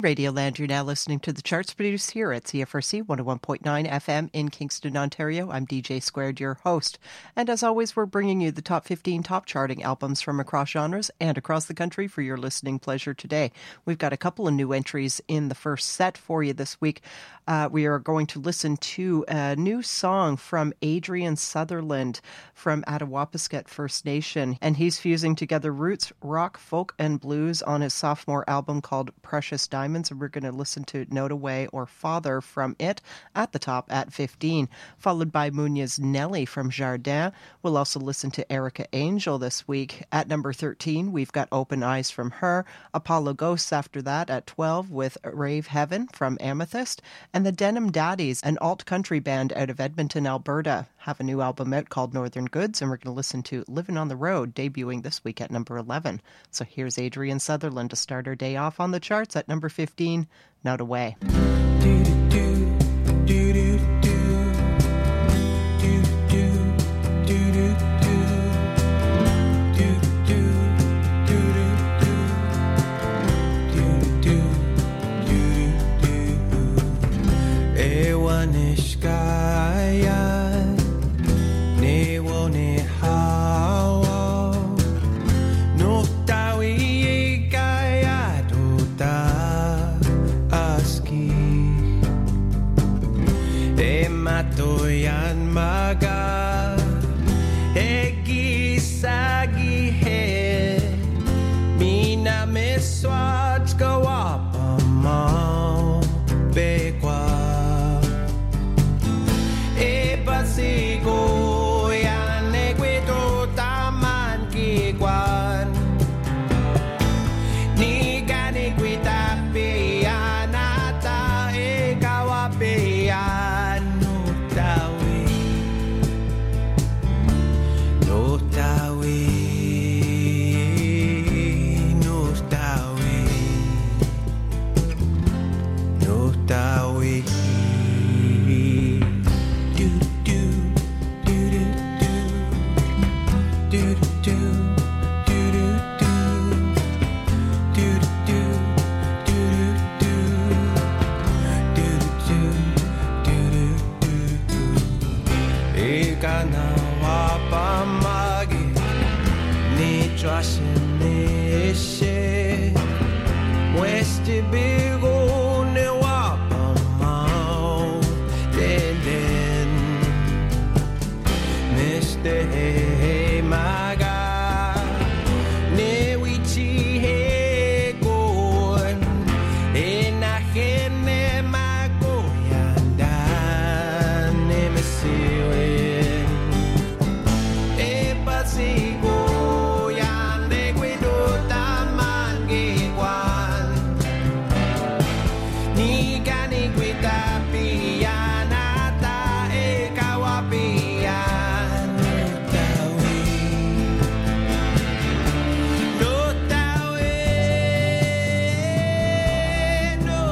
Radioland, you're now listening to the charts produced here at CFRC 101.9 FM in Kingston, Ontario. I'm DJ Squared, your host. And as always, we're bringing you the top 15 top charting albums from across genres and across the country for your listening pleasure today. We've got a couple of new entries in the first set for you this week. We are going to listen to a new song from Adrian Sutherland from Attawapiskat First Nation, and he's fusing together roots, rock, folk, and blues on his sophomore album called Precious Diamonds, and we're going to listen to Note Away or Father from it at the top at 15, followed by Munya's Nelly from Jardin. We'll also listen to Erica Angel this week. At number 13, we've got Open Eyes from her, Apollo Ghosts after that at 12 with Rave Heaven from Amethyst, and the Denim Daddies, an alt-country band out of Edmonton, Alberta, have a new album out called Northern Goods, and we're going to listen to Living on the Road, debuting this week at number 11. So here's Adrian Sutherland to start our day off on the charts at number 15, Note Away. No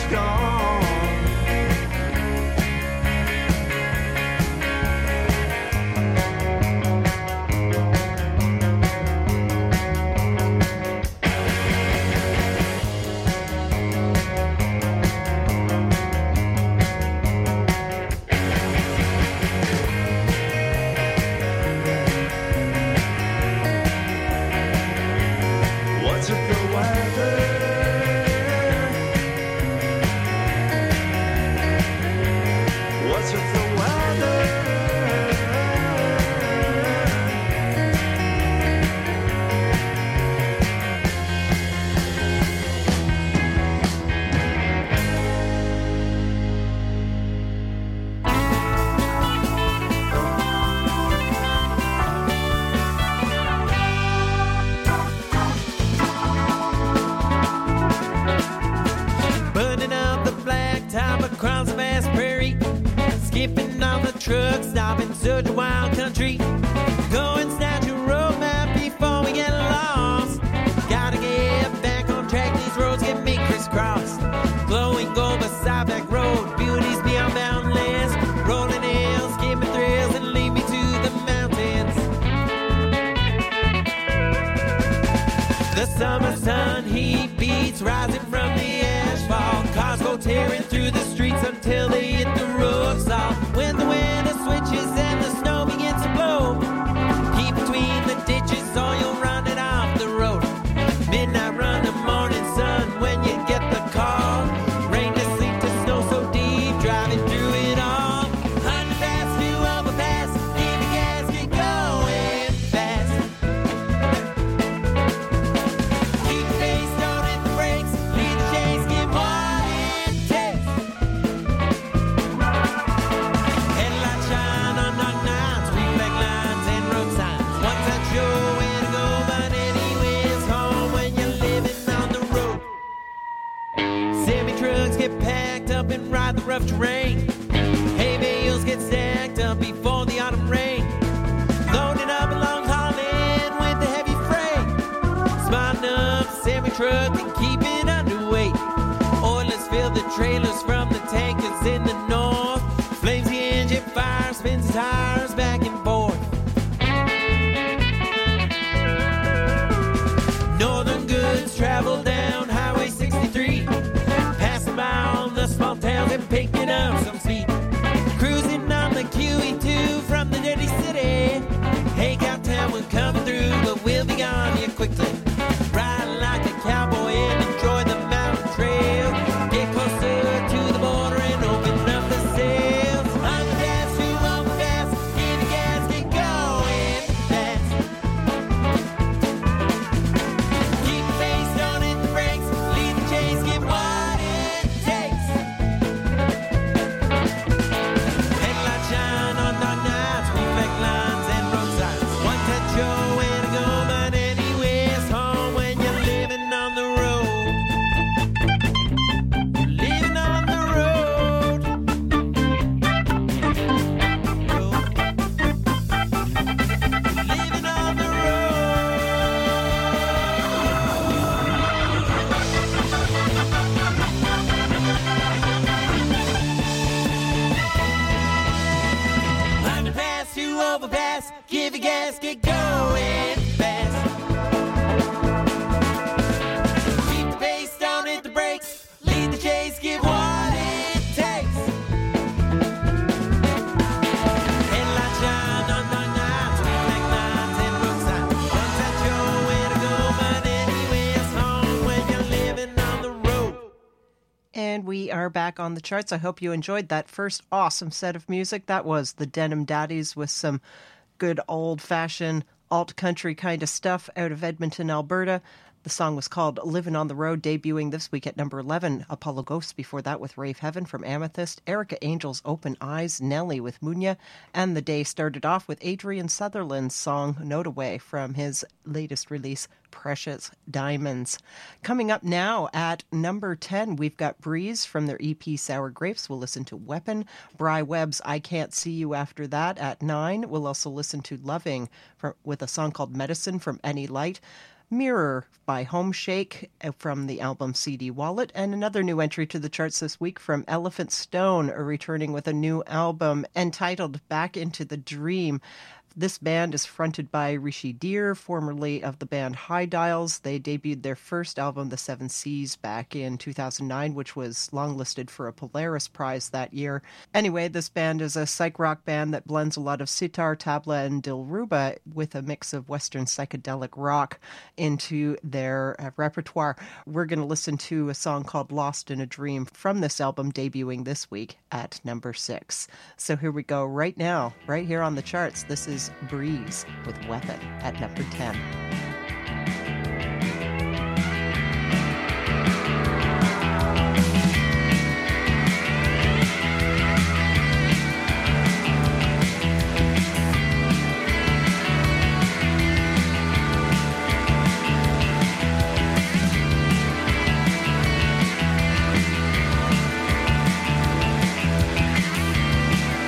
gone. What's with the weather? What's with the weather? Burning up the blacktop across the vast prairie, skipping on the truck, stopping such a wild country. Going snatch a road map before we get lost. Gotta get back on track, these roads get me crisscrossed. Glowing gold beside back road, beauties beyond boundless. Rolling hills, give me thrills and lead me to the mountains. The summer sun heat beats rising from the asphalt. Cars go tearing through the streets until they hit the road salt. When the weather switches and the snow begins to blow, keep between the ditches or you'll run it off the road. Midnight run, the morning sun when you get the call. Rain to sleet to snow so deep, driving through it all. Underpass to overpass, give me gas, get going fast. Keep the pace, don't hit the brakes, lead the chase, give what it takes. Headlight shine on dark nights, reflect lines and road signs. One time show where to go, but anywhere's home when you're living on the road. Semi-trucks get packed up and ride the rough terrain. Hay bales get stacked up before the autumn rain. Loading up a long hauling with the heavy freight. Smarting up semi-truck and keep it underweight. Oilers fill the trailers from the tankers in the north. Flames the engine, fire spins the tires back and forth. Northern goods travel down Highway 63, passing by all the small towns and picking up some speed. Cruising on the QE2 from the dirty city. Hey, Cowtown, we're coming through, but we'll be gone here quickly. Ride like a cowboy and enjoy the mountain trail. Get closer to the border and open up the sails. Underpass to overpass, give the gas, get going fast. Keep the pace, don't hit the brakes, lead the chase, give what it takes. Headlight shine on dark nights, reflect lines and road signs. One touch show where to go, but anywhere's home when you're living on the road. Living on the road. Living on the road. Underpass to overpass, give your gas, get going fast. Keep the pace, don't hit the brakes, lead the chase, give what it takes. Headlight shine on dark nights, reflect lines and road signs. One touch show where to go, but anywhere's home when you're living on the road. And we are back on the charts. I hope you enjoyed that first awesome set of music. That was the Denim Daddies with some good old-fashioned alt-country kind of stuff out of Edmonton, Alberta. The song was called Living on the Road, debuting this week at number 11. Apollo Ghosts before that with Rave Heaven from Amethyst. Erica Angel's Open Eyes, Nelly with Munya. And the day started off with Adrian Sutherland's song Note Away from his latest release, Precious Diamonds. Coming up now at number 10, we've got Breeze from their EP Sour Grapes. We'll listen to Weapon. Bry Webb's I Can't See You after that at 9. We'll also listen to Loving with a song called Medicine from Any Light. Mirror by Homeshake from the album CD Wallet, and another new entry to the charts this week from Elephant Stone, returning with a new album entitled Back into the Dream. This band is fronted by Rishi Dheer, formerly of the band High Dials. They debuted their first album, The Seven Seas, back in 2009, which was longlisted for a Polaris Prize that year. Anyway, this band is a psych rock band that blends a lot of sitar, tabla, and dilruba with a mix of Western psychedelic rock into their repertoire. We're going to listen to a song called Lost in a Dream from this album, debuting this week at number 6. So here we go right now, right here on the charts. This is Breeze with Weapon at number 10.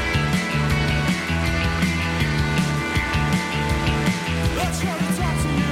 Let's try to talk to you.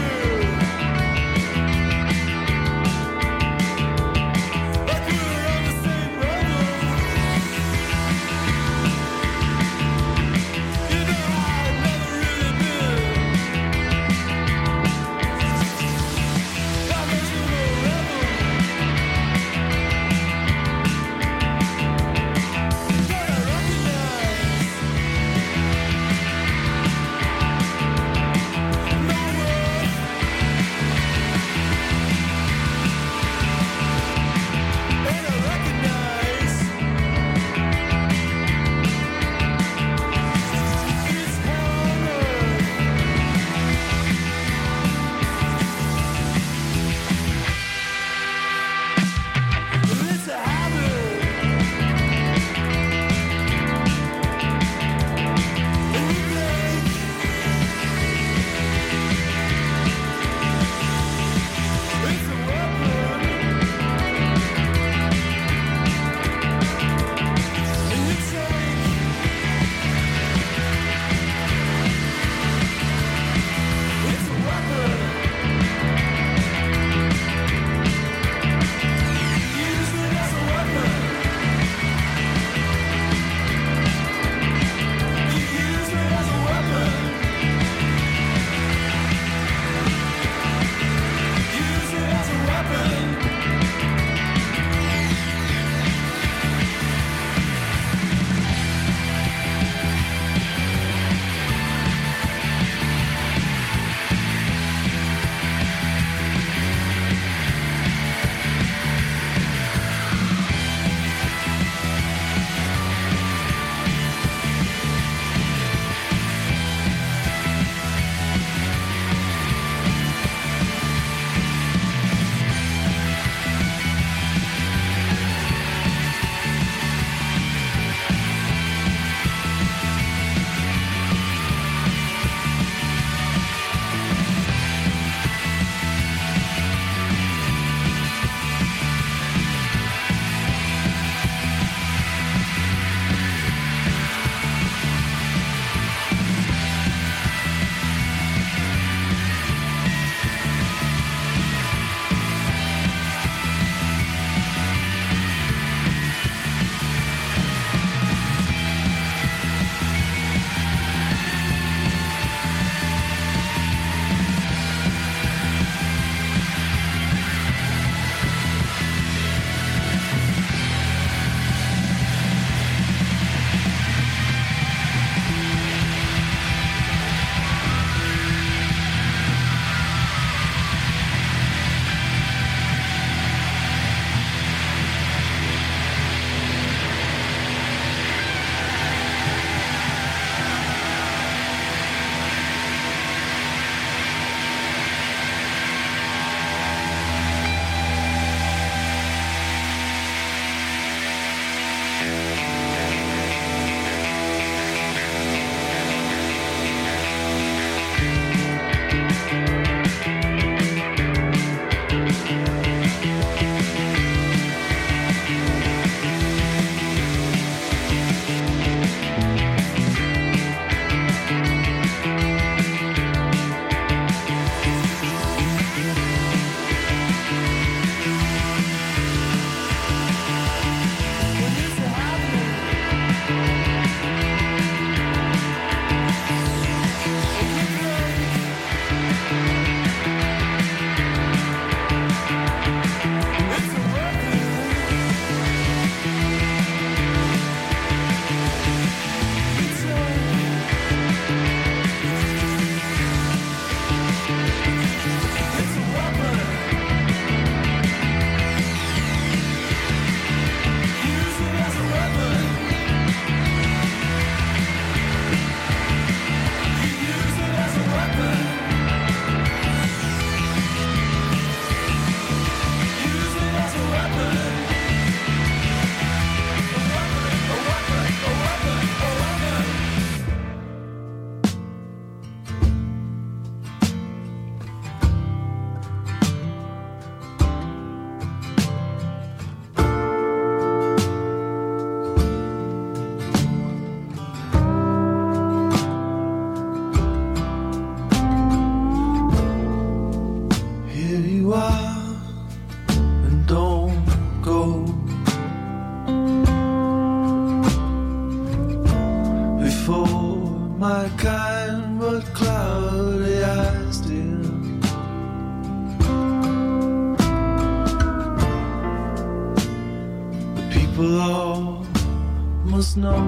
People all must know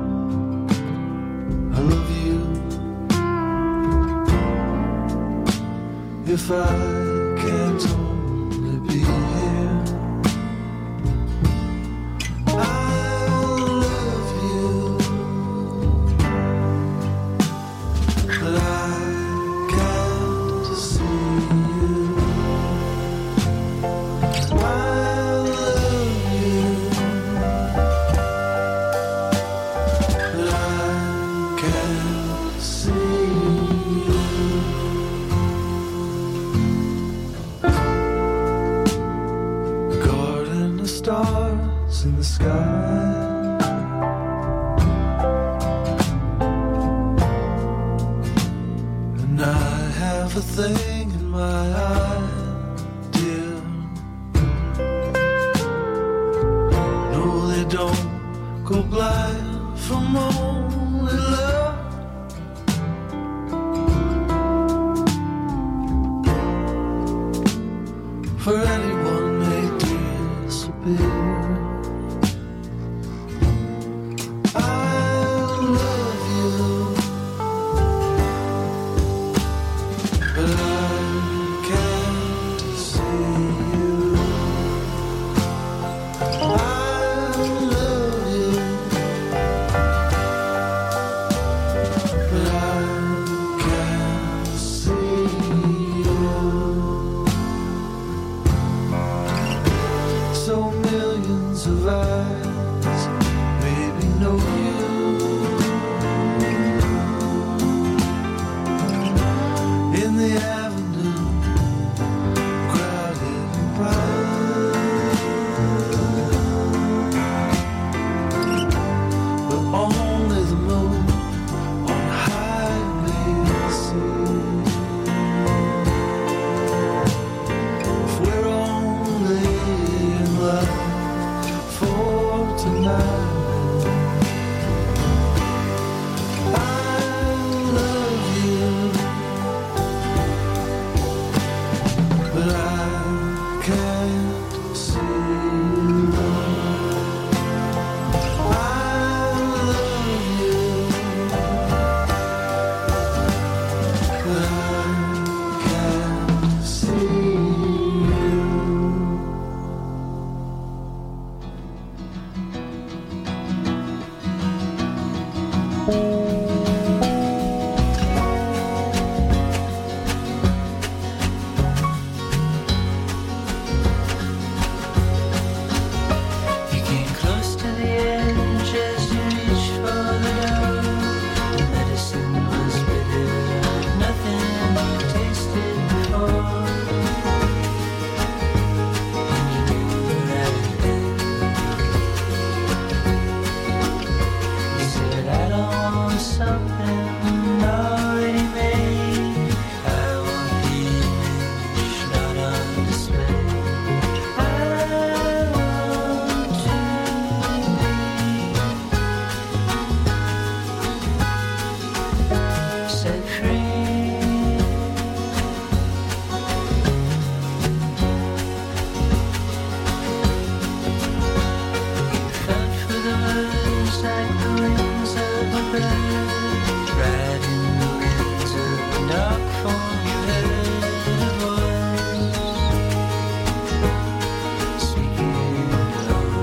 I love you. If I can't only be here, I love you, but I can't see you. I love you, but I can't see you. Guarding the stars in the sky, and I have a thing in my eye, dear. No, they don't go blind from only love. For anyone may disappear. I love you, but I can't see you. I love you, but I can't see you. So millions of eyes maybe know you. In the avenue, crowded and bright, but only the moon on high may see. If we're only in love for tonight, I love you, but I can't see you. I love you, but I can't see you.